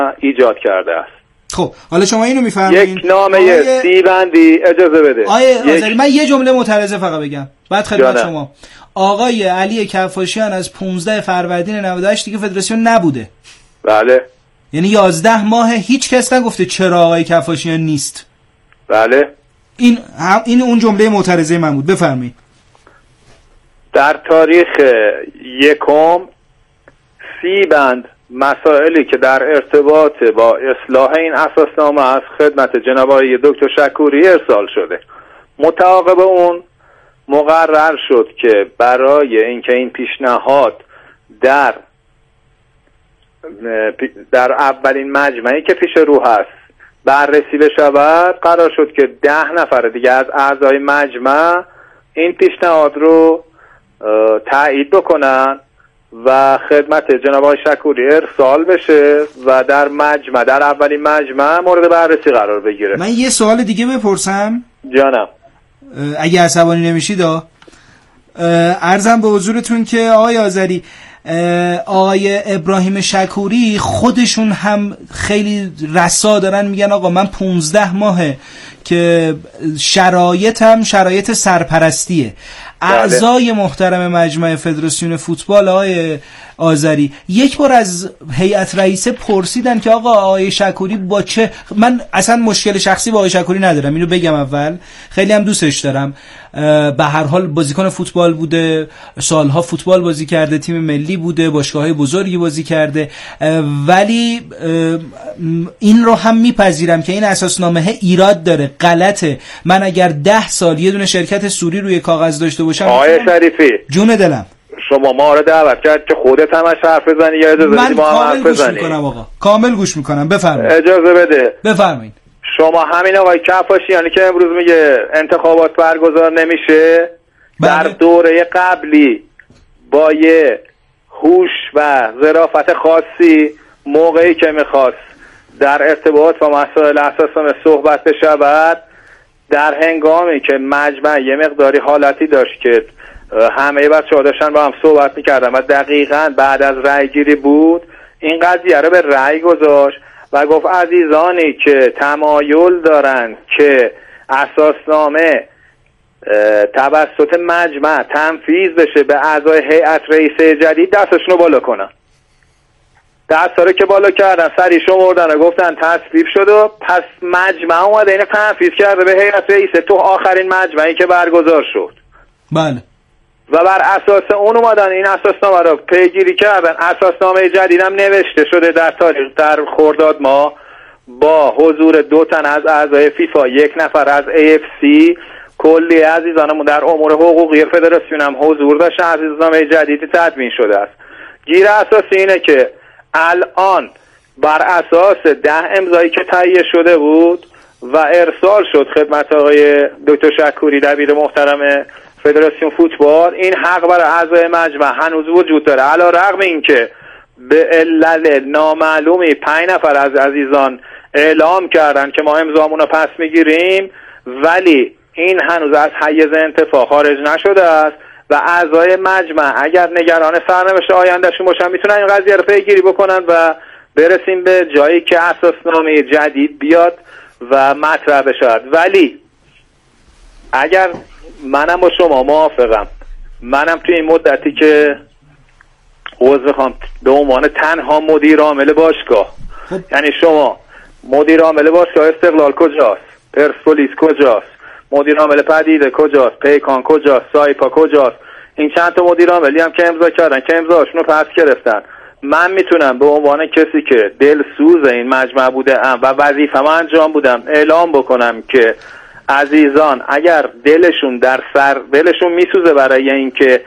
ایجاد کرده است. خب حالا شما اینو میفهمید یک نامه سیبندی اجازه بده. آذری من یه جمله معترضه فقط بگم بعد خدمت شما. آقای علی کفاشیان از 15 فروردین 98 دیگه فدراسیون نبوده. بله. یعنی 11 ماه هیچ کس نگفته چرا آقای کفاشیان نیست. بله. این اون جمله معترضه من بود. بفرمایید. در تاریخ 1 سیبند مسائلی که در ارتباط با اصلاح این اساسنامه از خدمت جناب آقای دکتر شکوری ارسال شده. متعاقب اون مقرر شد که برای اینکه این پیشنهاد در اولین مجمعی که پیش رو هست بررسی بشود، قرار شد که 10 نفر دیگه از اعضای مجمع این پیشنهاد رو تایید بکنن و خدمت جناب آقای شکوری ارسال بشه و در اولین مجمع مورد بررسی قرار بگیره. من یه سوال دیگه بپرسم جانم، اگه عصبانی نمیشید. عرضم به حضورتون که آقای آذری، آقای ابراهیم شکوری خودشون هم خیلی رسا دارن میگن آقا من 15 ماهه که شرایطم شرایط سرپرستیه. اعضای محترم مجمع فدراسیون فوتبال آقای آذری یک بار از هیئت رئیسه پرسیدن که آقای شکوری با چه، من اصلا مشکل شخصی با آقای شکوری ندارم، اینو بگم اول، خیلی هم دوستش دارم، به هر حال بازیکن فوتبال بوده، سالها فوتبال بازی کرده، تیم ملی بوده، باشگاه‌های بزرگی بازی کرده، ولی این رو هم میپذیرم که این اساسنامه ایراد داره، غلطه. من اگر 10 سال یه دونه شرکت سوری روی کاغذ داشته باشم. آقای شریفی جون دلم، شما ما رو دعوت کرد که خودت همش حرف بزنی یا اجازه بدی ما هم حرف بزنی؟ من کامل گوش میکنم آقا، کامل گوش میکنم. بفرمایید. اجازه بده. بفرمایید. شما همین آقای کفاشیانی که امروز میگه انتخابات برگزار نمیشه، در دوره قبلی با یه هوش و ظرافت خاصی موقعی که میخواست در ارتباط با مسائل اساسنامه صحبت بشود، در هنگامی که مجمع یه مقداری حالتی داشت که همه بچه‌ها داشتن با هم صحبت میکردن و دقیقاً بعد از رأی گیری بود، این قضیه رو به رأی گذاشت و گفت عزیزانی که تمایل دارن که اساسنامه توسط مجمع تنفیذ بشه به اعضای هیئت رئیسه جدید دستشون رو بالا کنن. دستا رو که بالا کردن سریع شمردن و گفتن تصویب شد و پس مجمع اومده اینو تنفیذ کرده به هیئت رئیسه تو آخرین مجمعی که برگزار شد. بله. و بر اساس اون اومدن این اساسنامه رو پیگیری کردن. اساسنامه جدیدم نوشته شده در خرداد ماه با حضور 2 تن از اعضای فیفا، 1 نفر از AFC، کلی عزیزانمون در امور حقوقی فدراسیون هم حضور داشتن. اساسنامه جدیدی تدوین شده است. گیر اساسی اینه که الان بر اساس 10 امضایی که تهیه شده بود و ارسال شد خدمت آقای دکتر شکوری دبیر محترم فدراسیون فوتبال، این حق برای اعضای مجمع هنوز وجود داره. علی رغم اینکه به علل نامعلومی 5 نفر از عزیزان اعلام کردن که ما امضامون رو پس میگیریم، ولی این هنوز از حیز انتفاع خارج نشده است و اعضای مجمع اگر نگران سرنوشت آیندهشون باشن میتونن این قضیه رو پیگیری بکنن و برسیم به جایی که اساسنامه جدید بیاد و مطرح بشه. ولی اگر منم با شما موافقم، منم توی این مدتی که عضو میخوام به عنوان تنها مدیر عامل باشگاه، یعنی شما مدیر عامل باشگاه استقلال کجاست، پرسپولیس کجاست، مدیر عامل پدیده کجاست، پیکان کجاست، سایپا کجاست، این چند تا مدیر عاملی هم که امضا کردن که امضاشون رو پس گرفتن، من میتونم به عنوان کسی که دلسوز این مجمع بودم و وظیفه‌مو انجام بودم اعلام بکنم که عزیزان اگر دلشون میسوزه برای اینکه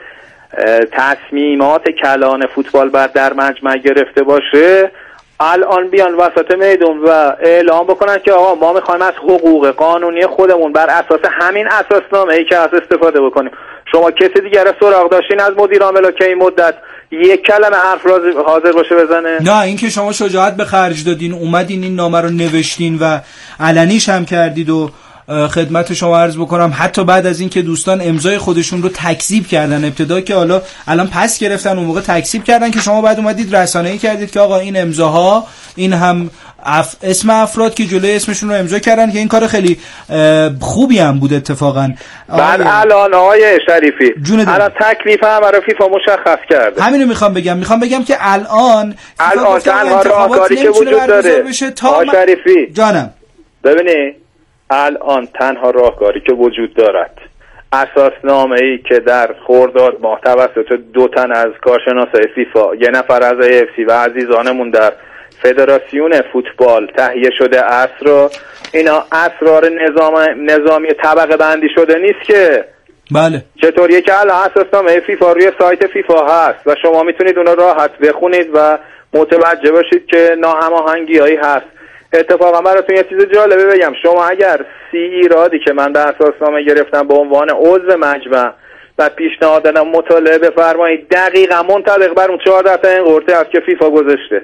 تصمیمات کلان فوتبال در مجمع گرفته باشه، الان بیان وسط میدون و اعلام بکنن که آقا ما میخوایم از حقوق قانونی خودمون بر اساس همین اساسنامه‌ای که هست استفاده بکنیم. شما کسی دیگر سراغ داشتین از مدیر عامل که این مدت یک کلمه حرف حاضر باشه بزنه؟ نه، این که شما شجاعت به خرج دادین، اومدین این نامه رو نوشتین و علنیش هم کردید و خدمت شما عرض بکنم حتی بعد از اینکه دوستان امضای خودشون رو تکذیب کردن، ابتدا که حالا الان پس گرفتن، اون موقع تکذیب کردن که شما بعد اومدید رسانه‌ای کردید که آقا این امضاها، این هم اسم افراد که جلوی اسمشون رو امضا کردن، که این کار خیلی خوبی هم بود اتفاقا. بعد الان آقای شریفی الان تکلیف هم برای فیفا مشخص کرده. همینو میخوام بگم که الان تنها راهکاری که وجود داره آقای شریفی جانم، ببینی الان تنها راهکاری که وجود دارد اساسنامه‌ای که در خرداد ماه توسط 2 تن از کارشناسای فیفا، 1 نفر از AFC و عزیزانمون در فدراسیون فوتبال تهیه شده است رو، اینا اسرار نظامی طبقه بندی شده نیست که بله چطوریه که الان اساسنامه فیفا روی سایت فیفا هست و شما میتونید اون رو راحت بخونید و متوجه باشید که ناهماهنگی‌هایی هست. اتفاقا براتون یه چیز جالبه بگم، شما اگر 30 ایرادی که من در اساسنامه گرفتم به عنوان عضو مجمع و پیشنهاد دادم مطالعه بفرمایید، دقیقاً منطبق بر اون 14 تا این قرطه است که فیفا گذاشته.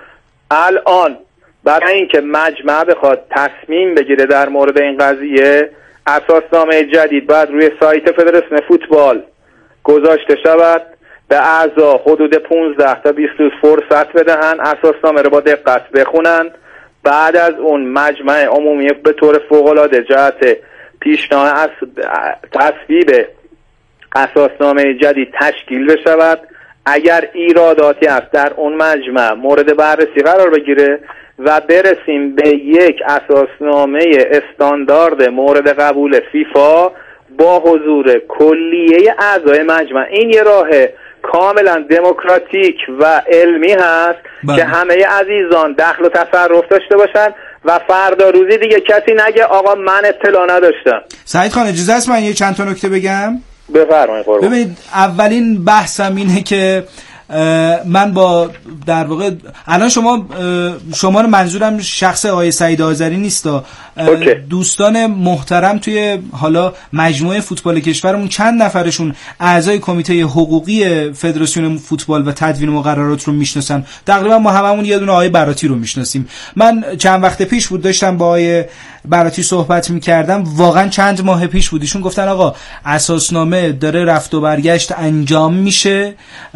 الان برای اینکه مجمع بخواد تصمیم بگیره در مورد این قضیه، اساسنامه جدید باید روی سایت فدراسیون فوتبال گذاشته شود، به اعضا حدود 15 تا 20 روز فرصت بدهن اساسنامه رو با دقت بخونن. بعد از اون مجمع عمومی به طور فوق‌العاده جهت پیشنهاد تصویب اساسنامه جدید تشکیل بشود. اگر ایراداتی است در اون مجمع مورد بررسی قرار بگیره و برسیم به یک اساسنامه استاندارد مورد قبول فیفا با حضور کلیه اعضای مجمع. این یه راه کاملا دموکراتیک و علمی هست که همه عزیزان دخل و تصرف داشته باشن و فردا روزی دیگه کسی نگه آقا من اطلاع نداشتم. سعید خان اجازه است من یه چند تا نکته بگم؟ بفرمایید. ببینید اولین بحثم اینه که من با در واقع الان شما منظورم شخص آقای سعید آذری نیستا، دوستان محترم توی حالا مجموعه فوتبال کشورمون چند نفرشون اعضای کمیته حقوقی فدراسیون فوتبال و تدوین مقررات رو میشناسن. تقریبا ما هممون یه دونه آقای براتی رو میشناسیم. من چند وقت پیش بود داشتم با آقای براتی صحبت میکردم، واقعا چند ماه پیش بود، ایشون گفتن آقا اساسنامه داره رفت و برگشت انجام میشه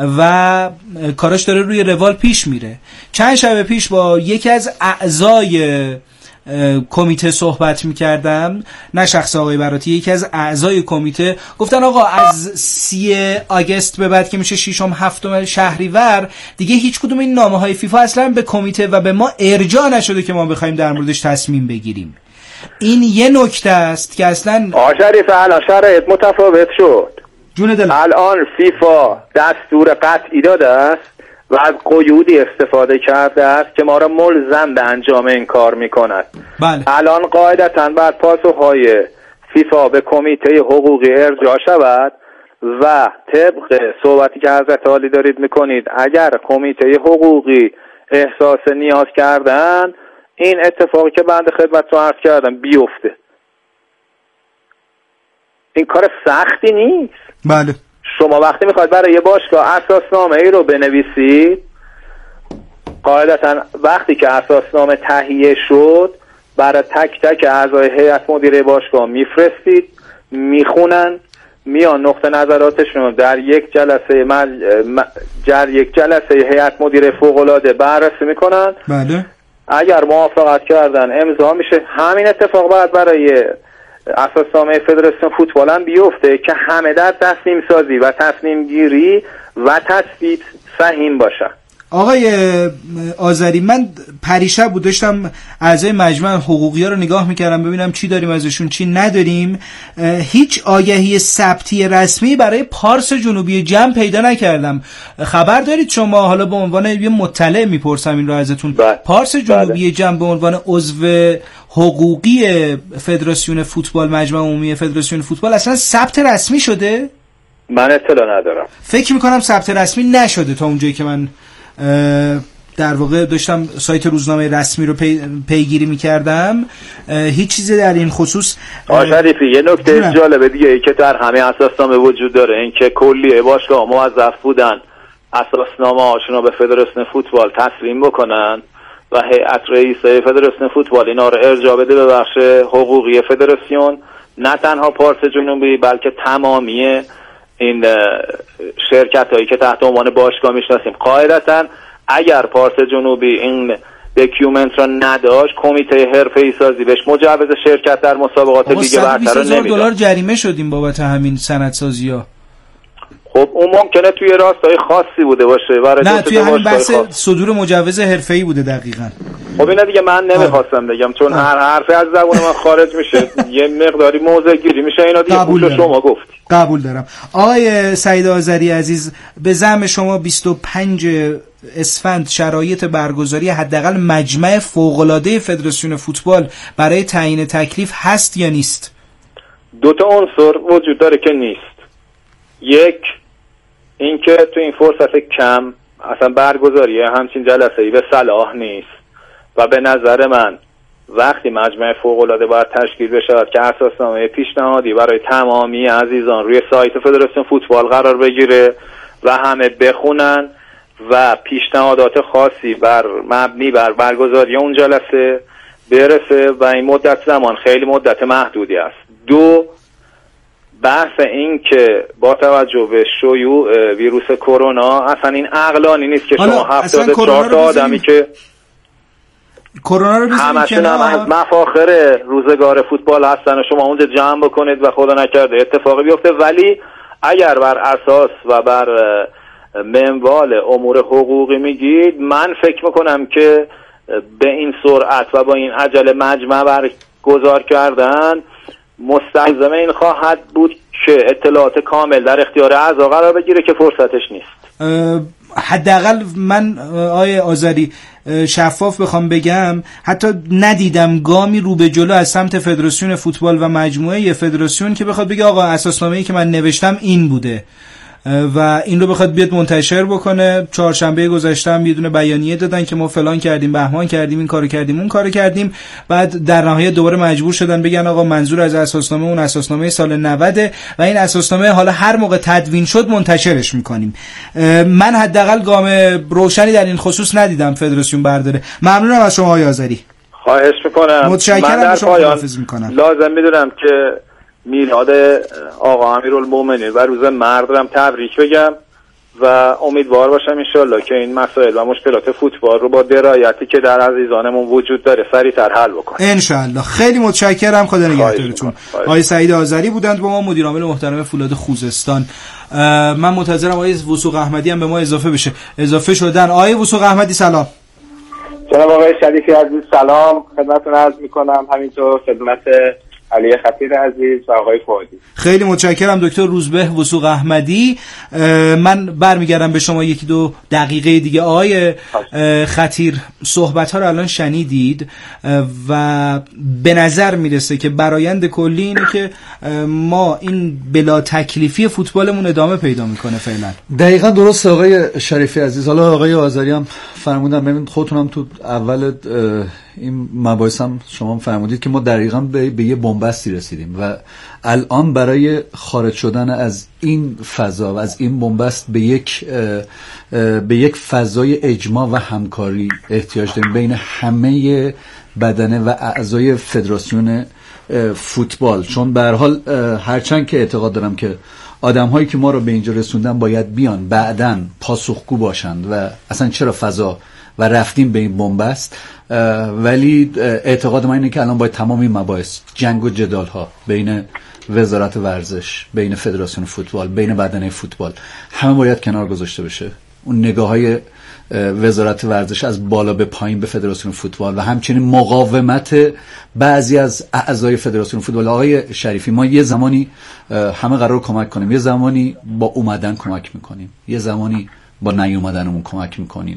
و کاراش داره روی روال پیش میره. چند شب پیش با یکی از اعضای کمیته صحبت میکردم، نه شخص آقای براتی، یکی از اعضای کمیته، گفتن آقا از 30 آگوست به بعد که میشه 6 7 شهریور دیگه هیچ کدوم این نامه های فیفا اصلا به کمیته و به ما ارجاع نشده که ما بخوایم در موردش تصمیم بگیریم. این یه نکته است که اصلا شریف الان شرایط متفاوت شد. جون دلم الان فیفا دستور قطعی داده است و از قیودی استفاده کرده است که ما را ملزم به انجام این کار میکند. بله. الان قاعدتاً بعد پاسخهای فیفا به کمیته حقوقی ارجاع شود و طبق صحبتی که حضرت عالی دارید میکنید اگر کمیته حقوقی احساس نیاز کردن این اتفاقی که بنده خدمتتون عرض کردم بیفته. این کار سختی نیست. بله. شما وقتی میخواید برای یه باشگاه اساسنامه ای رو بنویسید، قاعدتا وقتی که اساسنامه تهیه شد برای تک تک اعضای هیئت مدیره باشگاه میفرستید، میخونن، میان نقطه نظراتشون در یک جلسه هیئت مدیره فوق‌العاده بررسی میکنن. بله. اگر موافقت کردن امضا میشه. همین اتفاق باید برای اساسنامه فدراسیون فوتبال هم بیفته که همه در تصمیم سازی و تصمیم گیری و تصویب سهیم باشن. آقای آذری، من پریشب بود داشتم اعضای مجمع حقوقی ها رو نگاه میکردم ببینم چی داریم ازشون چی نداریم. هیچ آگهی ثبتی رسمی برای پارس جنوبی جم پیدا نکردم. خبر دارید شما؟ حالا به عنوان یه مطلع میپرسم این رو ازتون. پارس جنوبی جم به عنوان عضو حقوقی فدراسیون فوتبال، مجمع عمومی فدراسیون فوتبال، اصلا ثبت رسمی شده؟ من اطلاع ندارم. فکر میکنم ثبت رسمی نشده تا اونجایی که من در واقع داشتم سایت روزنامه رسمی رو پیگیری میکردم. هیچ چیزی در این خصوص. شریفی یه نکته جالبه دیگه ای که در همه اساسنامه وجود داره، این که کلیه باشگاه موظف بودن اساسنامه هاشون رو به فدراسیون فوتبال تسلیم بکنن و هیئت رئیسه فدراسیون فوتبال اینا رو ارجاع بده به بخش حقوقی فدراسیون، نه تنها پارس جنوبی بلکه تمامی این شرکت هایی که تحت عنوان باشگاه میشناسیم. قاعدتا اگر پارس جنوبی این دکیومنت را نداشت، کمیته حرفه‌ای سازی بهش مجوز شرکت در مسابقات لیگ برتر رو نمیداد. $120,000 جریمه شدیم بابت همین سندسازی‌ها. خب اون ممکنه توی راستای خاصی بوده باشه، نه توی همین بحث صدور مجوز حرفه‌ای بوده دقیقاً. خب اینا دیگه من نمیخواستم بگم، چون هر حرفی از زبون من خارج میشه یه مقداری موضع گیری میشه، اینا دیگه پوش شما گفت. قبول دارم. آقای سعید آذری عزیز، به زعم شما 25 اسفند شرایط برگزاری حداقل مجمع فوق‌العاده فدراسیون فوتبال برای تعیین تکلیف هست یا نیست؟ دو تا عنصر وجود داره که نیست. یک، اینکه تو این فرصت کم اصلا برگزاری همچین جلسه‌ای به صلاح نیست و به نظر من وقتی مجمع فوق‌العاده باید تشکیل بشه که اساسنامه پیشنهادی برای تمامی عزیزان روی سایت فدراسیون فوتبال قرار بگیره و همه بخونن و پیشنهادات خاصی مبنی بر برگزاری اون جلسه برسه و این مدت زمان خیلی مدت محدودی است. دو، بحث این که با توجه به شیوع ویروس کرونا اصلا این عقلانی نیست که شما 74 تا آدمی که کرونا رو همشون هم از مفاخر روزگار فوتبال هستن و شما اونجا جمع بکنید و خدا نکرده اتفاقی بیفته، ولی اگر بر اساس و بر منوال امور حقوقی میگید، من فکر میکنم که به این سرعت و با این عجله مجمع برگزار کردن مستلزم این خواهد بود که اطلاعات کامل در اختیار اعضا قرار بگیره که فرصتش نیست. حداقل من آقای آذری شفاف بخوام بگم، حتی ندیدم گامی رو به جلو از سمت فدراسیون فوتبال و مجموعه فدراسیون که بخواد بگه آقا اساسنامه‌ای که من نوشتم این بوده و این رو بخواد بیاد منتشر بکنه. چهارشنبه گذشته هم یه دونه بیانیه دادن که ما فلان کردیم، بهمان کردیم، این کارو کردیم، اون کارو کردیم. بعد در نهایت دوباره مجبور شدن بگن آقا منظور از اساسنامه اون اساسنامه سال 90 و این اساسنامه حالا هر موقع تدوین شد منتشرش میکنیم. من حداقل گام روشنی در این خصوص ندیدم فدراسیون برداره. ممنونم از شما آقای آذری. خواهش میکنم. متشکرم. شما خداحافظی میکنم. لازم میدونم که میلاد آقا امیرالمومنین و روز مرد رو تبریک بگم و امیدوار باشم انشالله که این مسائل و مشکلات فوتبال رو با درایتی که در عزیزانمون وجود داره سریعتر حل بکنیم انشالله. خیلی متشکرم. خدا نگهدارتون. آقای سعید آذری بودند با ما، مدیر عامل محترم فولاد خوزستان. من منتظرم آقای وثوق احمدی هم به ما اضافه شدن. آقای وثوق احمدی سلام. جناب آقای شریفی عزیز سلام خدمتتون عرض میکنم، همینطور خدمت علی خطیر عزیز و آقای فؤادی. خیلی متشکرم دکتر روزبه وثوق احمدی. من برمیگردم به شما یکی دو دقیقه دیگه. آقای خطیر، صحبت‌ها رو الان شنیدید و به نظر میرسه که برآیند کلی اینه که ما این بلا تکلیفی فوتبالمون ادامه پیدا میکنه فعلا. دقیقاً درسته آقای شریفی عزیز. حالا آقای آذری هم فرمودن، ببین خودتونم تو اول این مباحث هم شما فرمودید که ما دقیقاً به یه بنبستی رسیدیم و الان برای خارج شدن از این فضا و از این بنبست به یک فضای اجماع و همکاری احتیاج داریم بین همه بدنه و اعضای فدراسیون فوتبال، چون به هر حال هرچند که اعتقاد دارم که آدم‌هایی که ما رو به اینجا رسوندن باید بیان بعداً پاسخگو باشند و اصلا چرا فضا و رفتیم به این بنبست، ولی اعتقاد من اینه که الان باید تمام این مباحث، جنگ و جدال ها بین وزارت ورزش، بین فدراسیون فوتبال، بین بدنه فوتبال، همه باید کنار گذاشته بشه. اون نگاه های وزارت ورزش از بالا به پایین به فدراسیون فوتبال و همچنین مقاومت بعضی از اعضای فدراسیون فوتبال. آقای شریفی، ما یه زمانی همه قرار کمک کنیم، یه زمانی با اومدن کمک میکنیم، یه زمانی با نیومدنمون کمک میکنیم،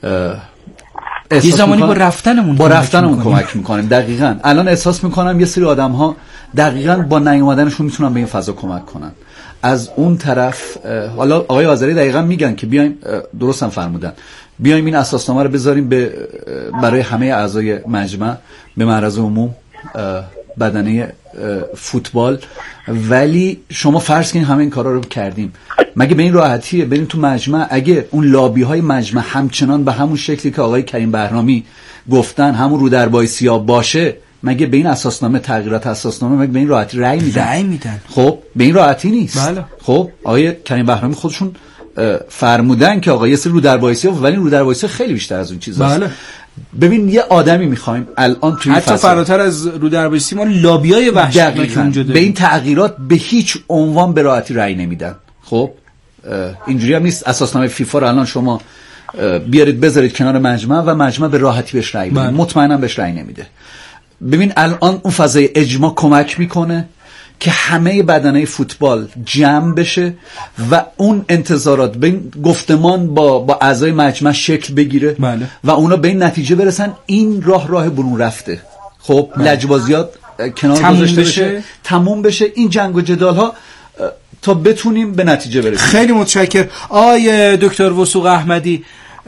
یه زمانی با رفتنمون کمک میکنیم. دقیقاً الان احساس میکنم یه سری آدم ها دقیقاً با نیومدنشون میتونن به این فضا کمک کنن. از اون طرف حالا آقای آذری دقیقاً میگن که بیایم، درست هم فرمودن، بیایم این اساسنامه رو بذاریم برای همه اعضای مجمع به معرض عموم بدنه فوتبال، ولی شما فرض کنید همه این کارا رو کردیم، مگه به این راحتیه بریم تو مجمع اگه اون لابی های مجمع همچنان به همون شکلی که آقای کریم بهرامی گفتن همون رو در بایسیا باشه، مگه به این اساسنامه تغییرات اساسنامه مگه به این راحتی رأی میدن؟ خب به این راحتی نیست. بله. خب آقای کریم بهرامی خودشون فرمودن که آقا یه سری رو در بایسیا، ولی رو در بایسیا خیلی بیشتر از اون چیزاست. بله. ببین یه آدمی میخوایم الان توی حتی فراتر از رو در بایستی ما لابیای وحشتناک اونجا داریم. به این تغییرات به هیچ عنوان به راحتی رأی نمیدن. خب اینجوری هم نیست اساسنامه فیفا رو الان شما بیارید بذارید کنار مجمع و مجمع به راحتی بهش رأی بده. مطمئنم بهش رأی نمیده. ببین الان اون فضای اجماع کمک میکنه که همه بدنه فوتبال جمع بشه و اون انتظارات بین گفتمان با اعضای مجمع شکل بگیره. بله. و اونا به این نتیجه برسن این راه برون رفته. خب لجبازیات کنار گذاشته بشه، تموم بشه، این جنگ و جدال ها تا بتونیم به نتیجه برسیم. خیلی متشکرم آقای دکتر وثوق احمدی.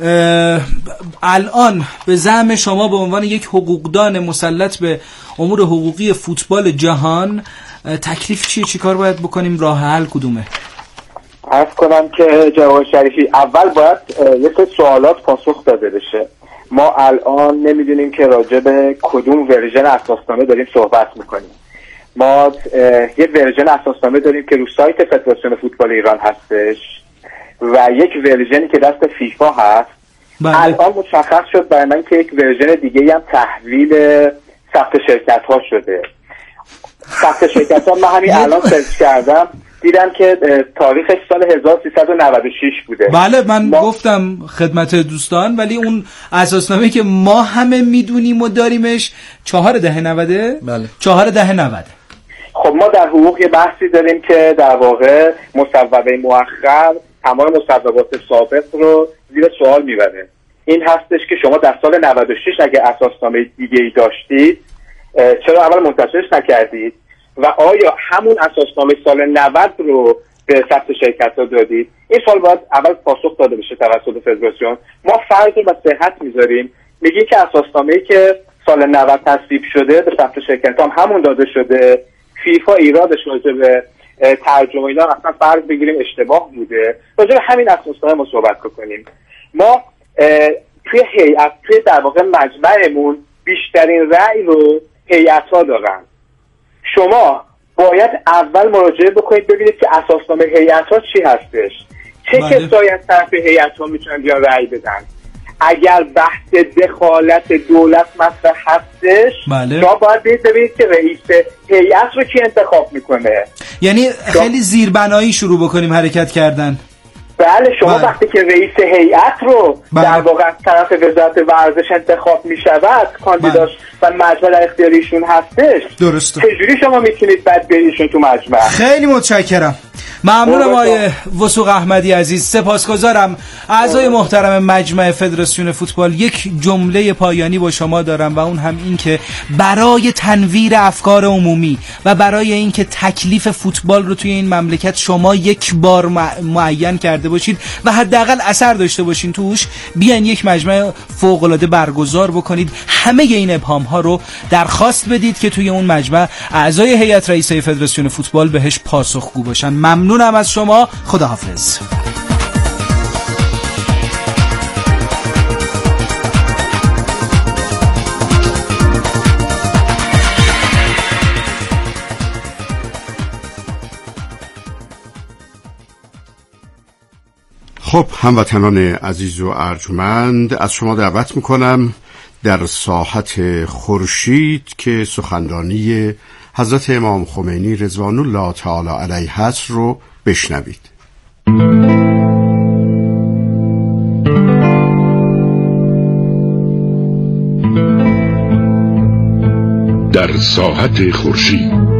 الان به زعم شما به عنوان یک حقوقدان مسلط به امور حقوقی فوتبال جهان تکلیف چیه؟ چی کار باید بکنیم؟ راه حل کدومه؟ عرض کنم که جناب شریفی اول باید یه سری سوالات پاسخ داده بشه. ما الان نمیدونیم که راجع به کدوم ورژن اساسنامه داریم صحبت میکنیم. ما یه ورژن اساسنامه داریم که رو سایت فدراسیون فوتبال ایران هستش و یک ورژنی که دست فیفا هست. بله. الان مشخص شد برای من که یک ورژن دیگه هم تحویل ثبت شرکت ها شده. ثبت شرکت ها من همین الان سرچ کردم دیدم که تاریخش سال 1396 بوده. بله من گفتم خدمت دوستان، ولی اون اساسنامه که ما همه میدونیم و داریمش 4 دهه 90. بله 4 دهه 90. خب ما در حقوق یه بحثی داریم که در واقع مصوبه مؤخر تمام مصوبات سابق رو زیر سوال میبره. این هستش که شما در سال 96 اگه اساسنامه دیگه‌ای داشتید چرا اول منتشرش نکردید و آیا همون اساسنامه سال 90 رو به ثبت شرکت‌ها دادید؟ این سوال باید اول پاسخ داده بشه توسط فدراسیون. ما فرض رو با صحت میذاریم، میگیم که اساسنامه‌ای که سال 90 تصویب شده به ثبت شرکت‌ها همون داده شده. فیفا ایرادش راجع به ترجمه اینا اصلا فرض بگیریم اشتباه بوده. راجع به همین اساسنامه ما صحبت کنیم. ما توی هیئت، توی در واقع مجمعمون بیشترین رأی رو هیئت‌ها دارن. شما باید اول مراجعه بکنید ببینید که اساسنامه هیئت‌ها چی هستش، چه کسایی از طرف هیئت‌ها میتونن بیان رأی بدن. اگر بحث دخالت دولت مطرح هستش، شما باید ببینید که رئیس هیئت رو کی انتخاب میکنه. یعنی خیلی زیربنایی شروع بکنیم حرکت کردن. بله شما وقتی که رئیس هیئت رو در واقع از طرف وزارت ورزش انتخاب میشود، کاندیداش و مجمع در اختیارشون هستش، درسته. چجوری شما میتونید بعد بریشون تو مجمع؟ خیلی متشکرم. ممنونم آقای وثوق احمدی عزیز، سپاسگزارم. اعضای محترم مجمع فدراسیون فوتبال، یک جمله پایانی با شما دارم و اون هم این که برای تنویر افکار عمومی و برای این که تکلیف فوتبال رو توی این مملکت شما یک بار معین کرده باشید و حداقل اثر داشته باشین توش، بیاین یک مجمع فوق‌العاده برگزار بکنید. همه این ابهام ها رو درخواست بدید که توی اون مجمع اعضای هیئت رئیسه فدراسیون فوتبال بهش پاسخگو باشن. ممنونم از شما. خداحافظ. خب هموطنان عزیز و ارجمند، از شما دعوت میکنم در ساحت خورشید که سخنرانی حضرت امام خمینی رضوان الله تعالی علیه هست رو بشنوید. در ساحت خورشید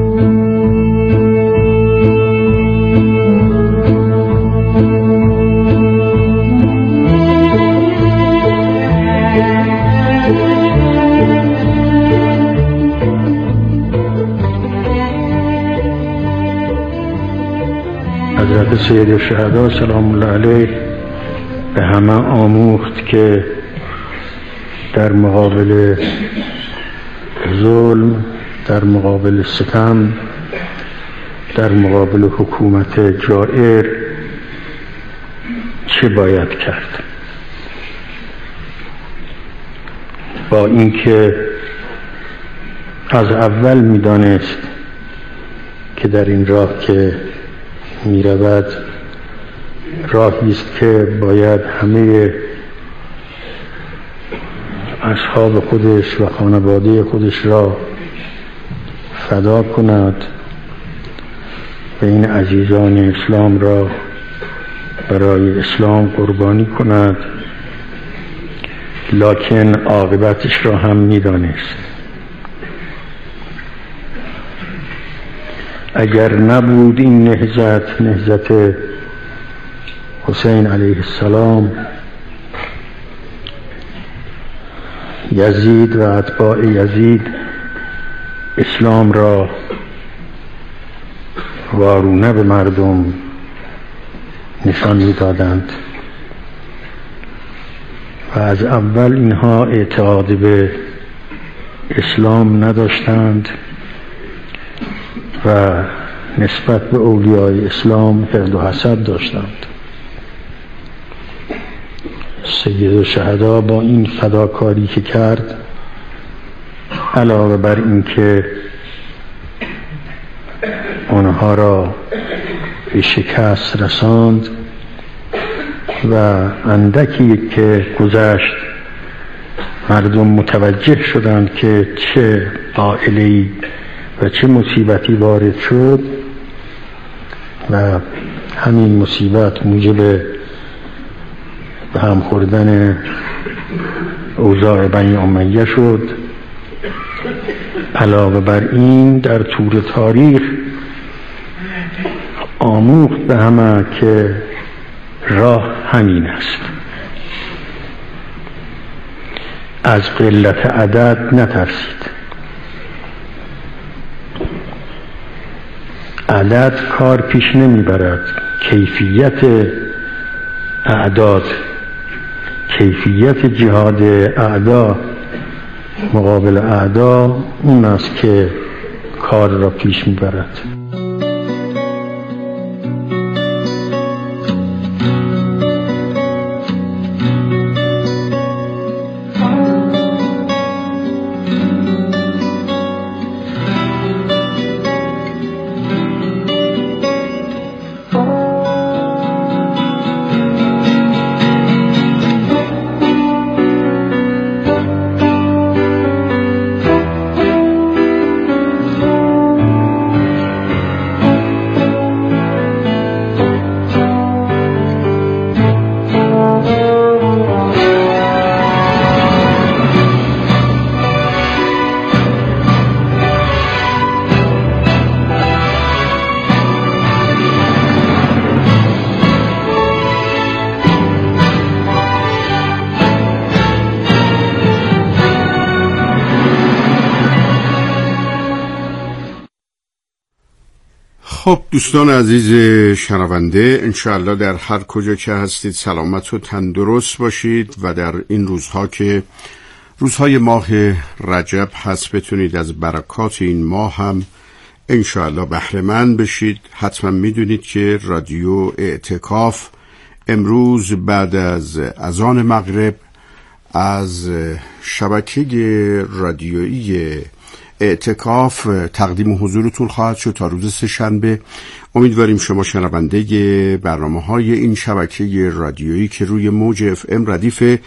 حضرت سید الشهدا سلام الله علیه به همه آموخت که در مقابل ظلم در مقابل ستم، در مقابل حکومت جائر چه باید کرد. با اینکه از اول می‌دانست که در این راه که می‌رود راهی است که باید همه اصحاب خودش و خانواده خودش را فدا کند و این عزیزان اسلام را برای اسلام قربانی کند، لکن عاقبتش را هم می‌دانست. اگر نبود این نهضت حسین علیه السلام، یزید و اتباع یزید اسلام را وارونه به مردم نشان می‌دادند و از اول اینها اعتقاد به اسلام نداشتند و نسبت به اولیای اسلام حقد و حسد داشتند. سید الشهدا با این فداکاری که کرد، علاوه بر این که آنها را به شکست رساند و اندکی که گذشت مردم متوجه شدند که چه عائله‌ای و چه مصیبتی وارد شد و همین مصیبت موجب به هم خوردن اوضاع بنی امیه شد. علاوه بر این در طول تاریخ آموخت به همه که راه همین است، از قلت عدد نترسید. عدد کار پیش نمیبرد، کیفیت اعداد، کیفیت جهاد اعدا مقابل اعدا اون است که کار را پیش میبرد. خب دوستان عزیز شنونده، انشاءالله در هر کجا که هستید سلامت و تندرست باشید و در این روزها که روزهای ماه رجب هست بتونید از برکات این ماه هم انشاءالله بهره مند بشید. حتما میدونید که رادیو اعتکاف امروز بعد از اذان مغرب از شبکه رادیویی اعتکاف تقدیم حضورتون خواهد شد تا روز سه‌شنبه. امیدواریم شما شنونده برنامه‌های این شبکه رادیویی که روی موج FM ردیف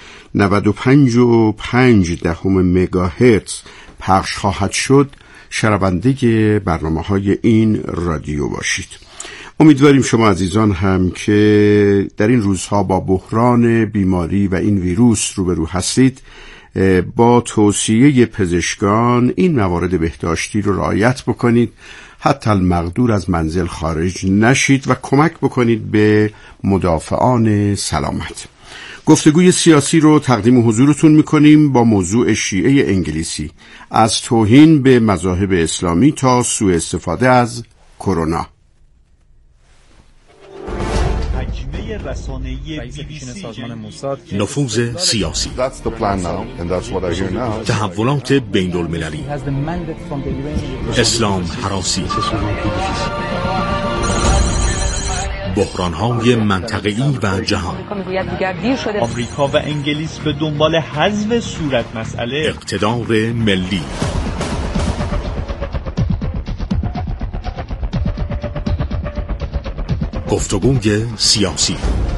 95.5 مگاهرتز پخش خواهد شد شنونده برنامه‌های این رادیو باشید. امیدواریم شما عزیزان هم که در این روزها با بحران بیماری و این ویروس روبرو هستید با توصیه پزشکان این موارد بهداشتی رو رعایت بکنید، حتی المقدور از منزل خارج نشید و کمک بکنید به مدافعان سلامت. گفتگوی سیاسی رو تقدیم حضورتون میکنیم با موضوع شیعه انگلیسی، از توهین به مذاهب اسلامی تا سوء استفاده از کرونا. نفوذ سیاسی، تحولات بین المللی، اسلام هراسی، بحران‌های منطقه‌ای و جهان. آمریکا و انگلیس به دنبال حذف صورت مسئله، اقتدار ملی. گفتگوی سیاسی.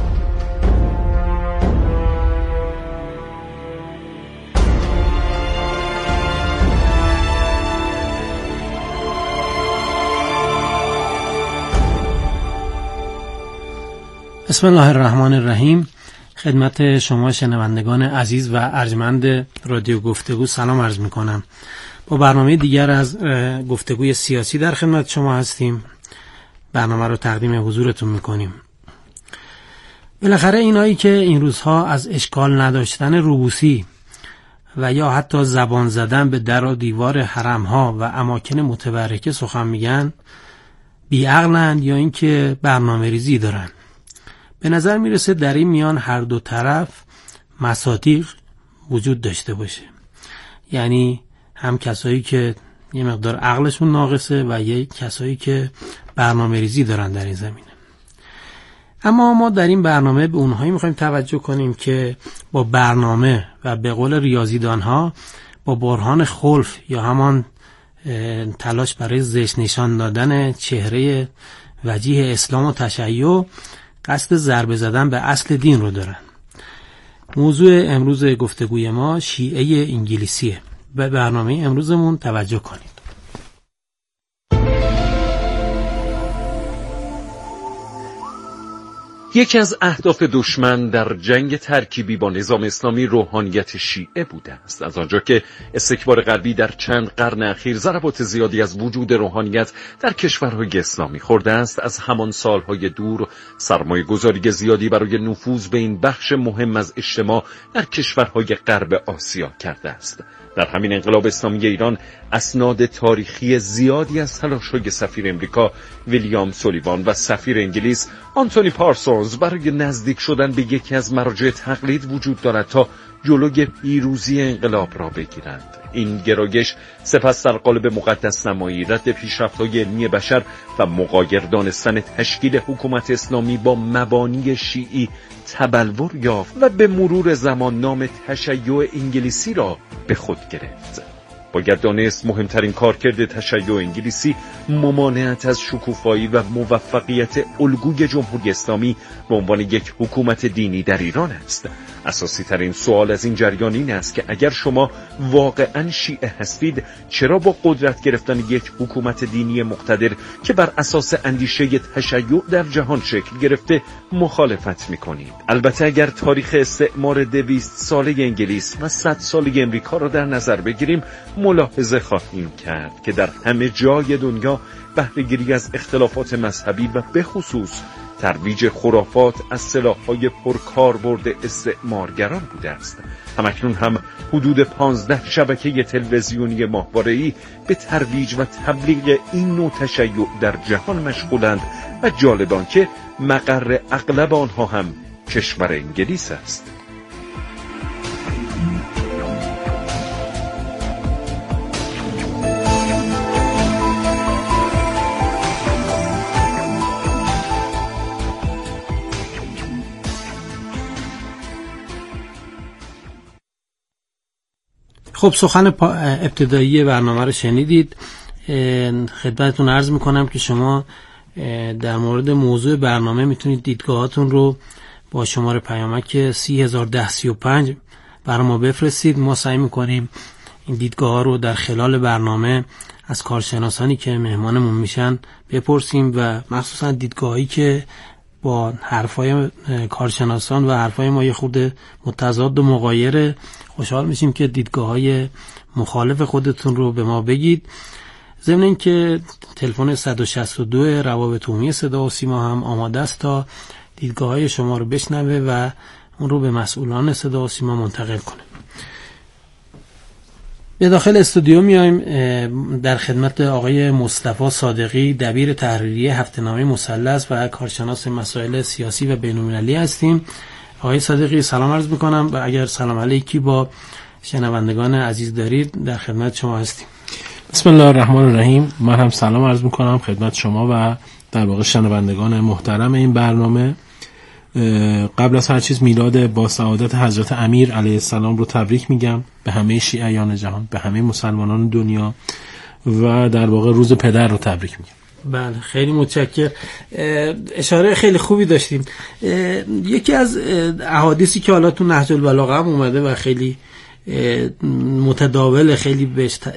بسم الله الرحمن الرحیم. خدمت شما شنوندگان عزیز و ارجمند رادیو گفتگو سلام عرض میکنم. با برنامه دیگر از گفتگوی سیاسی در خدمت شما هستیم. برنامه رو تقدیم حضورتون میکنیم. بالاخره اینایی که این روزها از اشکال نداشتن روبوسی و یا حتی زبان زدن به در و دیوار حرمها و اماکن متبرکه سخن میگن، بیعقلند یا اینکه برنامه ریزی دارن. به نظر میرسه در این میان هر دو طرف مصادیق وجود داشته باشه، یعنی هم کسایی که یه مقدار عقلشون ناقصه و یه کسایی که برنامه ریزی دارن در این زمینه. اما ما در این برنامه به اونهایی میخوایم توجه کنیم که با برنامه و به قول ریاضیدانها با برهان خلف یا همان تلاش برای زشت نشان دادن چهره وجیه اسلام و تشیع قصد ضربه زدن به اصل دین رو دارن. موضوع امروز گفتگوی ما شیعه انگلیسیه. به برنامه امروزمون توجه کنید. یکی از اهداف دشمن در جنگ ترکیبی با نظام اسلامی روحانیت شیعه بوده است. از آنجا که استکبار غربی در چند قرن اخیر ضربات زیادی از وجود روحانیت در کشورهای اسلامی خورده است، از همان سالهای دور سرمایه گذاری زیادی برای نفوذ به این بخش مهم از اجتماع در کشورهای غرب آسیا کرده است. در همین انقلاب اسلامی ایران اسناد تاریخی زیادی از تلاش‌های سفیر امریکا ویلیام سولیوان و سفیر انگلیس آنتونی پارسونز برای نزدیک شدن به یکی از مراجع تقلید وجود دارد تا جلوی پیروزی انقلاب را بگیرند. این گرایش سپس در قالب مقدس نمایی، رد پیشرفت‌های علمی بشر و مغایر دانستن تشکیل حکومت اسلامی با مبانی شیعی تبلور یافت و به مرور زمان نام تشیع انگلیسی را به خود گرفت. باید دانست مهمترین کارکرد تشیع انگلیسی ممانعت از شکوفایی و موفقیت الگوی جمهوری اسلامی به عنوان یک حکومت دینی در ایران است. اساسی ترین سوال از این جریان این است که اگر شما واقعاً شیعه هستید، چرا با قدرت گرفتن یک حکومت دینی مقتدر که بر اساس اندیشه تشیع در جهان شکل گرفته مخالفت می‌کنید؟ البته اگر تاریخ استعمار 200 ساله انگلیس و 100 ساله امریکا را در نظر بگیریم، ملاحظه خواهیم کرد که در همه جای دنیا بهره‌گیری از اختلافات مذهبی و به خصوص ترویج خرافات از سلاح‌های پرکاربرد استعمارگران بوده است. همکنون هم حدود 15 شبکه تلویزیونی ماهواره‌ای به ترویج و تبلیغ این نوع تشیع در جهان مشغولند و جالبان که مقر اغلب آنها هم کشور انگلیس است. خب سخن ابتدایی برنامه رو شنیدید. خدمتتون عرض میکنم که شما در مورد موضوع برنامه میتونید دیدگاهاتون رو با شماره پیامک 301035 برای ما بفرستید. ما سعی میکنیم این دیدگاه ها رو در خلال برنامه از کارشناسانی که مهمانمون میشن بپرسیم و مخصوصا دیدگاهایی که با حرفای کارشناسان و حرفای ما یه خورده متضاد و مغایر، خوشحال میشیم که دیدگاه‌های مخالف خودتون رو به ما بگید. ضمن اینکه تلفن 162 روابط عمومی صدا و سیما هم آماده است تا دیدگاه‌های شما رو بشنوه و اون رو به مسئولان صدا و سیما منتقل کنه. به داخل استودیو میایم در خدمت آقای مصطفی صادقی، دبیر تحریریه هفته‌نامه مثلث و کارشناس مسائل سیاسی و بین‌المللی هستیم. آقای صادقی سلام عرض میکنم و اگر سلام علیکی با شنوندگان عزیز دارید در خدمت شما هستیم. بسم الله الرحمن الرحیم. من هم سلام عرض میکنم خدمت شما و در واقع شنوندگان محترم این برنامه. قبل از هر چیز میلاد با سعادت حضرت امیر علیه السلام رو تبریک میگم به همه شیعیان جهان، به همه مسلمانان دنیا و در واقع روز پدر رو تبریک میگم. بله خیلی متشکرم. اشاره خیلی خوبی داشتیم. یکی از احادیثی که حالا تو نهج البلاغه هم اومده و خیلی متداول، خیلی بهش